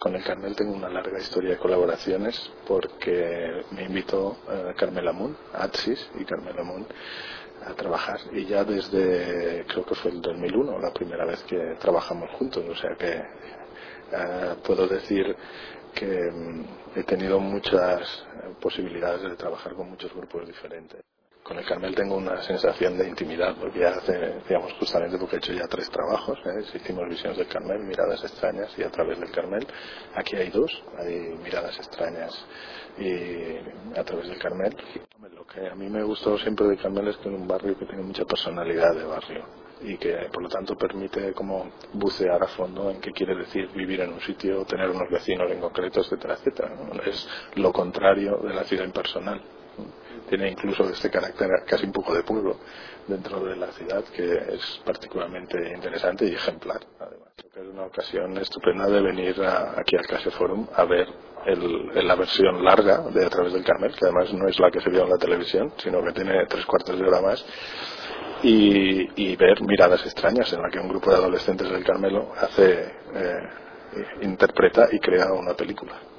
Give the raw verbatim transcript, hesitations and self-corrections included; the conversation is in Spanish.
Con el Carmel tengo una larga historia de colaboraciones porque me invitó uh, Carmel Amun, Atsis y Carmel Amun a trabajar, y ya desde creo que fue el dos mil uno la primera vez que trabajamos juntos, o sea que uh, puedo decir que um, he tenido muchas posibilidades de trabajar con muchos grupos diferentes. Con el Carmel tengo una sensación de intimidad, porque ya hace, digamos, justamente porque he hecho ya tres trabajos, ¿eh? Hicimos Visiones del Carmel, Miradas Extrañas y A Través del Carmel. Aquí hay dos, hay Miradas Extrañas y A Través del Carmel. Lo que a mí me gustó siempre del Carmel es que es un barrio que tiene mucha personalidad de barrio y que por lo tanto permite como bucear a fondo en qué quiere decir vivir en un sitio, tener unos vecinos en concreto, etcétera, etcétera, ¿no? Es lo contrario de la ciudad impersonal. Tiene incluso este carácter casi un poco de pueblo dentro de la ciudad, que es particularmente interesante y ejemplar. Además, creo que es una ocasión estupenda de venir a, aquí al Case Forum a ver el, la versión larga de A Través del Carmel, que además no es la que se vio en la televisión, sino que tiene tres cuartos de hora más, y, y ver Miradas Extrañas, en la que un grupo de adolescentes del Carmelo hace, eh, interpreta y crea una película.